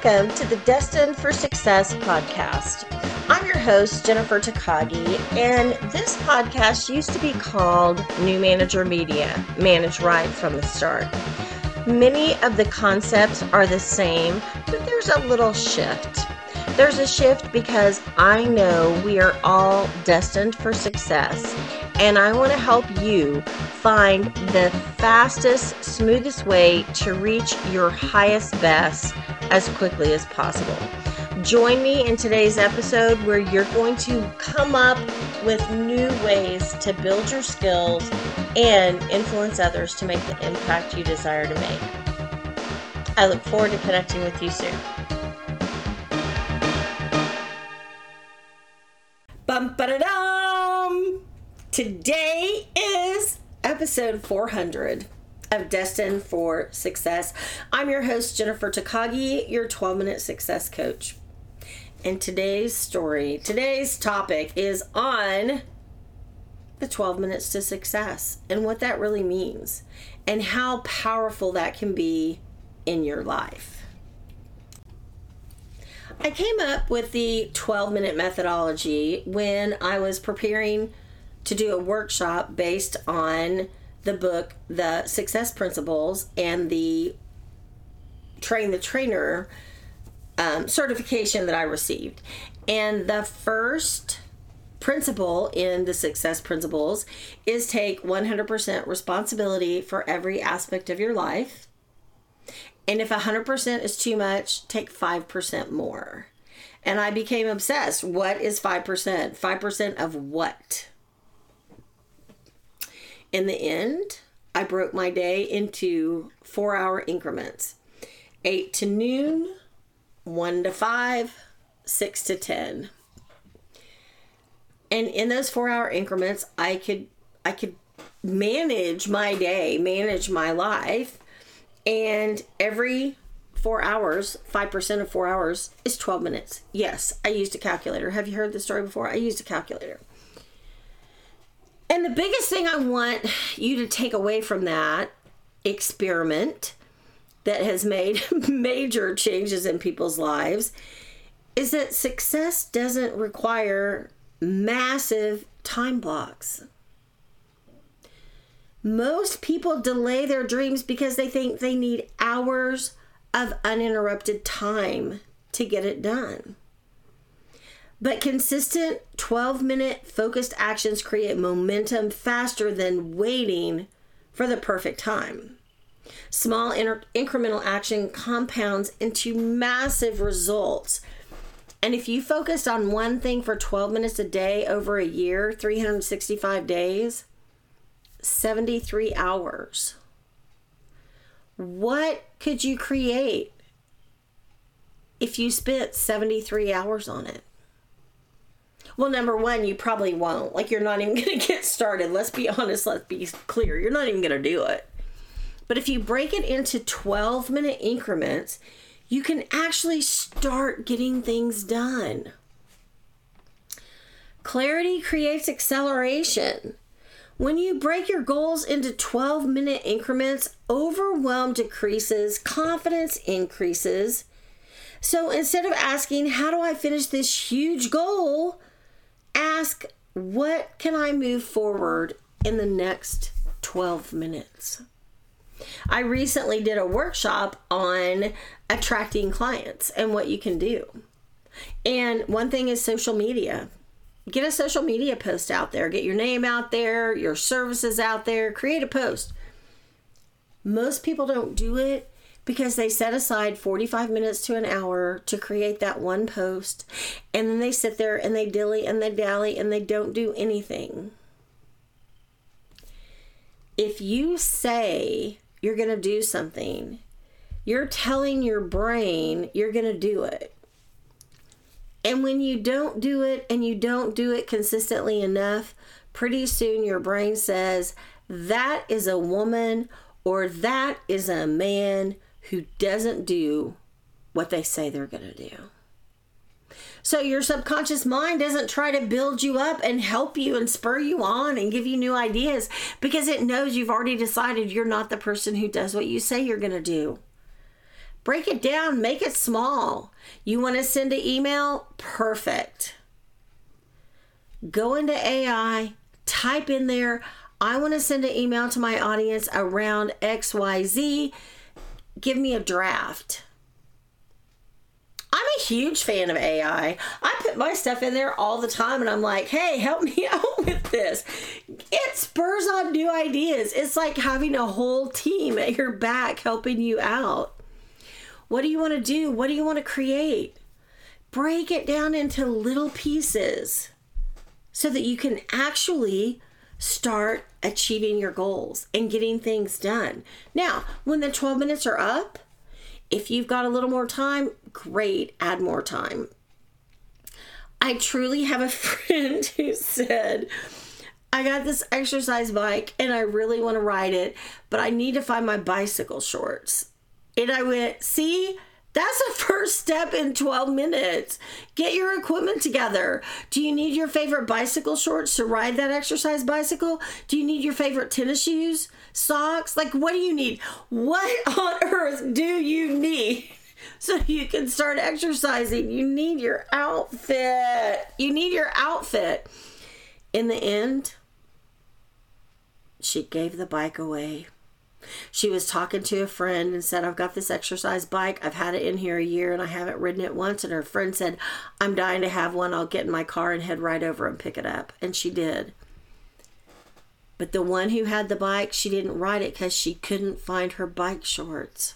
Welcome to the Destined for Success podcast. I'm your host, Jennifer Takagi, and this podcast used to be called New Manager Media, Manage Right from the Start. Many of the concepts are the same, but there's a little shift. There's a shift because I know we are all destined for success, and I want to help you find the fastest, smoothest way to reach your highest best as quickly as possible. Join me in today's episode where you're going to come up with new ways to build your skills and influence others to make the impact you desire to make. I look forward to connecting with you soon. Bum-ba-da-dum! Today is episode 400 of Destined for Success. I'm your host, Jennifer Takagi, your 12-minute success coach. And today's topic is on the 12 minutes to success and what that really means and how powerful that can be in your life. I came up with the 12-minute methodology when I was preparing to do a workshop based on the book, The Success Principles, and the Train the Trainer certification that I received. And the first principle in the Success Principles is take 100% responsibility for every aspect of your life. And if 100% is too much, take 5% more. And I became obsessed. What is 5%? 5% of what? In the end, I broke my day into 4-hour increments. 8 to noon, 1 to 5, 6 to 10. And in those 4-hour increments, I could manage my day, manage my life. And every 4 hours, 5% of 4 hours is 12 minutes. Yes, I used a calculator. Have you heard this story before? I used a calculator. And the biggest thing I want you to take away from that experiment that has made major changes in people's lives is that success doesn't require massive time blocks. Most people delay their dreams because they think they need hours of uninterrupted time to get it done. But consistent 12-minute focused actions create momentum faster than waiting for the perfect time. Small incremental action compounds into massive results. And if you focused on one thing for 12 minutes a day over a year, 365 days, 73 hours. What could you create if you spent 73 hours on it? Well, number one, you probably won't. Like, you're not even going to get started. Let's be honest. Let's be clear. You're not even going to do it. But if you break it into 12-minute increments, you can actually start getting things done. Clarity creates acceleration. When you break your goals into 12-minute increments, overwhelm decreases, confidence increases. So instead of asking, how do I finish this huge goal? Ask, what can I move forward in the next 12 minutes? I recently did a workshop on attracting clients and what you can do. And one thing is social media. Get a social media post out there. Get your name out there, your services out there. Create a post. Most people don't do it because they set aside 45 minutes to an hour to create that one post. And then they sit there and they dilly and they dally and they don't do anything. If you say you're going to do something, you're telling your brain you're going to do it. And when you don't do it and you don't do it consistently enough, pretty soon your brain says, that is a woman or that is a man who doesn't do what they say they're going to do. So your subconscious mind doesn't try to build you up and help you and spur you on and give you new ideas because it knows you've already decided you're not the person who does what you say you're going to do. Break it down, make it small. You want to send an email? Perfect. Go into AI, type in there, I want to send an email to my audience around XYZ. Give me a draft. I'm a huge fan of AI. I put my stuff in there all the time and I'm like, hey, help me out with this. It spurs on new ideas. It's like having a whole team at your back helping you out. What do you want to do? What do you want to create? Break it down into little pieces so that you can actually start achieving your goals and getting things done. Now, when the 12 minutes are up, if you've got a little more time, great, add more time. I truly have a friend who said, I got this exercise bike and I really want to ride it, but I need to find my bicycle shorts. And I went, see, that's the first step in 12 minutes. Get your equipment together. Do you need your favorite bicycle shorts to ride that exercise bicycle? Do you need your favorite tennis shoes, socks? Like, what do you need? What on earth do you need so you can start exercising? You need your outfit. You need your outfit. In the end, she gave the bike away. She was talking to a friend and said, I've got this exercise bike. I've had it in here a year and I haven't ridden it once. And her friend said, I'm dying to have one. I'll get in my car and head right over and pick it up. And she did. But the one who had the bike, she didn't ride it because she couldn't find her bike shorts.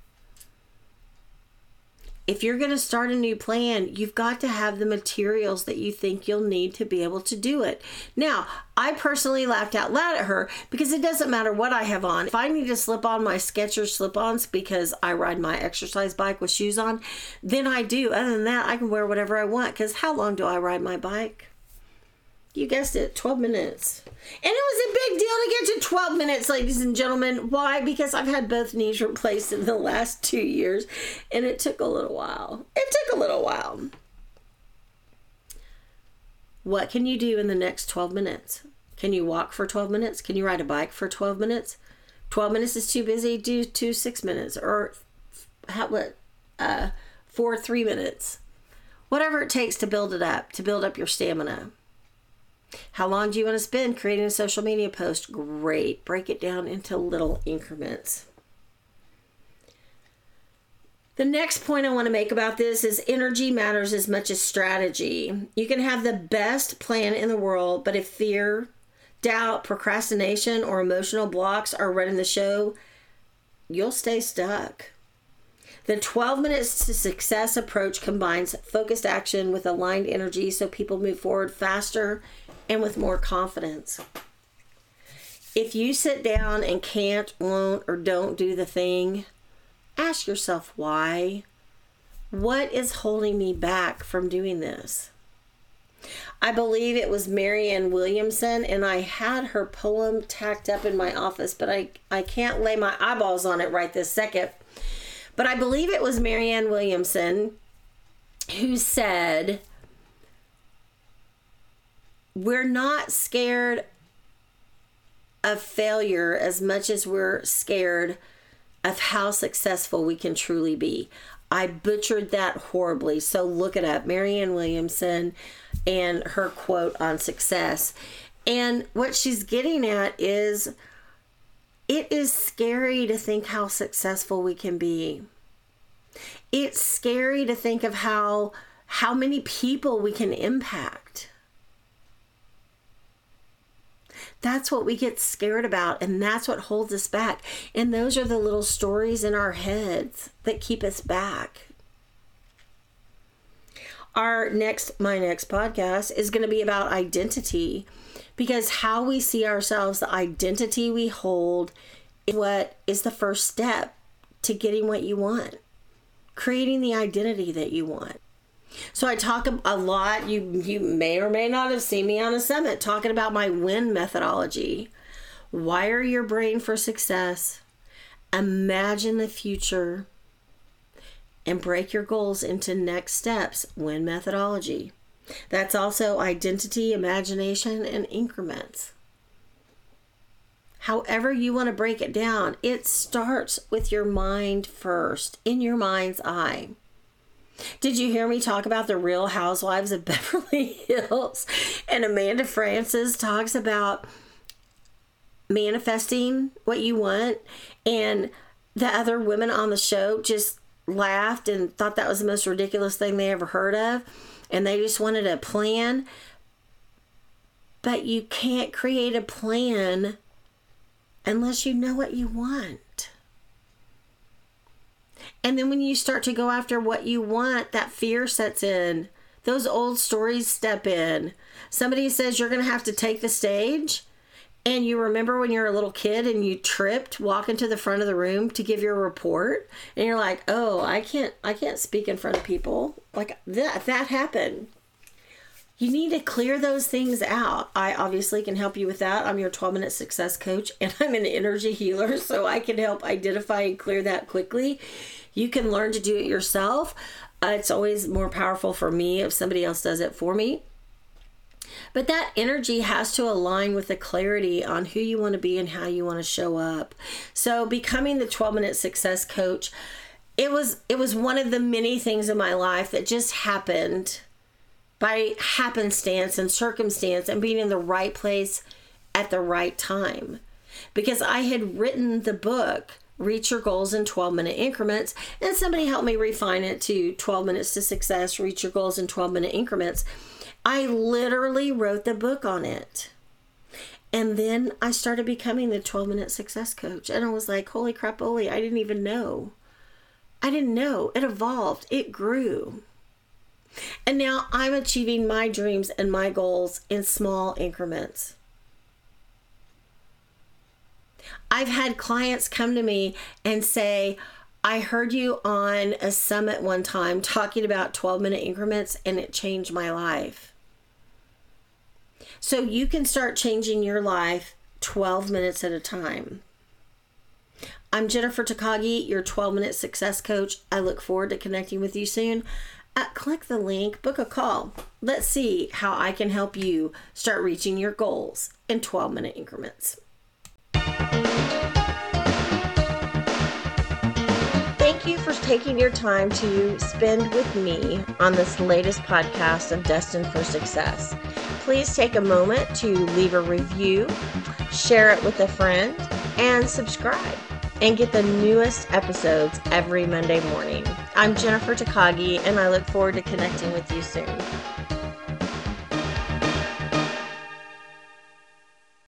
If you're going to start a new plan, you've got to have the materials that you think you'll need to be able to do it. Now, I personally laughed out loud at her because it doesn't matter what I have on. If I need to slip on my Skechers slip-ons because I ride my exercise bike with shoes on, then I do. Other than that, I can wear whatever I want because how long do I ride my bike? You guessed it, 12 minutes. And it was a big deal to get to 12 minutes, ladies and gentlemen. Why? Because I've had both knees replaced in the last 2 years, and it took a little while. What can you do in the next 12 minutes? Can you walk for 12 minutes? Can you ride a bike for 12 minutes? 12 minutes is too busy, do 6 minutes. Or 3 minutes. Whatever it takes to build up your stamina. How long do you want to spend creating a social media post? Great. Break it down into little increments. The next point I want to make about this is energy matters as much as strategy. You can have the best plan in the world, but if fear, doubt, procrastination, or emotional blocks are running the show, you'll stay stuck. The 12 minutes to success approach combines focused action with aligned energy so people move forward faster and with more confidence. If you sit down and can't, won't, or don't do the thing, ask yourself why. What is holding me back from doing this? I believe it was Marianne Williamson, and I had her poem tacked up in my office, but I can't lay my eyeballs on it right this second. But I believe it was Marianne Williamson who said, we're not scared of failure as much as we're scared of how successful we can truly be. I butchered that horribly, so look it up. Marianne Williamson and her quote on success. And what she's getting at is, it is scary to think how successful we can be. It's scary to think of how many people we can impact. That's what we get scared about, and that's what holds us back. And those are the little stories in our heads that keep us back. My next podcast is going to be about identity, because how we see ourselves, the identity we hold, is what is the first step to getting what you want, creating the identity that you want. So I talk a lot, you may or may not have seen me on a summit talking about my WIN methodology. Wire your brain for success, imagine the future, and break your goals into next steps, WIN methodology. That's also identity, imagination, and increments. however you want to break it down, it starts with your mind first, in your mind's eye. Did you hear me talk about the Real Housewives of Beverly Hills? And Amanda Frances talks about manifesting what you want, and the other women on the show just laughed and thought that was the most ridiculous thing they ever heard of, and they just wanted a plan. But you can't create a plan unless you know what you want. And then when you start to go after what you want, that fear sets in. Those old stories step in. Somebody says you're going to have to take the stage, and you remember when you were a little kid and you tripped walking to the front of the room to give your report, and you're like, oh, I can't speak in front of people. Like that happened. You need to clear those things out. I obviously can help you with that. I'm your 12-minute success coach, and I'm an energy healer, so I can help identify and clear that quickly. You can learn to do it yourself. It's always more powerful for me if somebody else does it for me. But that energy has to align with the clarity on who you want to be and how you want to show up. So becoming the 12-minute success coach, it was one of the many things in my life that just happened by happenstance and circumstance and being in the right place at the right time. Because I had written the book, Reach Your Goals in 12-minute increments, and somebody helped me refine it to 12 minutes to success, reach your goals in 12-minute increments. I literally wrote the book on it. And then I started becoming the 12-minute success coach. And I was like, holy crap, Oli, I didn't even know. I didn't know. It evolved. It grew. And now I'm achieving my dreams and my goals in small increments. I've had clients come to me and say, I heard you on a summit one time talking about 12-minute increments, and it changed my life. So you can start changing your life 12 minutes at a time. I'm Jennifer Takagi, your 12-minute success coach. I look forward to connecting with you soon. Click the link, book a call. Let's see how I can help you start reaching your goals in 12-minute increments. Thank you for taking your time to spend with me on this latest podcast of Destined for Success. Please take a moment to leave a review, share it with a friend, and subscribe, and get the newest episodes every Monday morning. I'm Jennifer Takagi, and I look forward to connecting with you soon.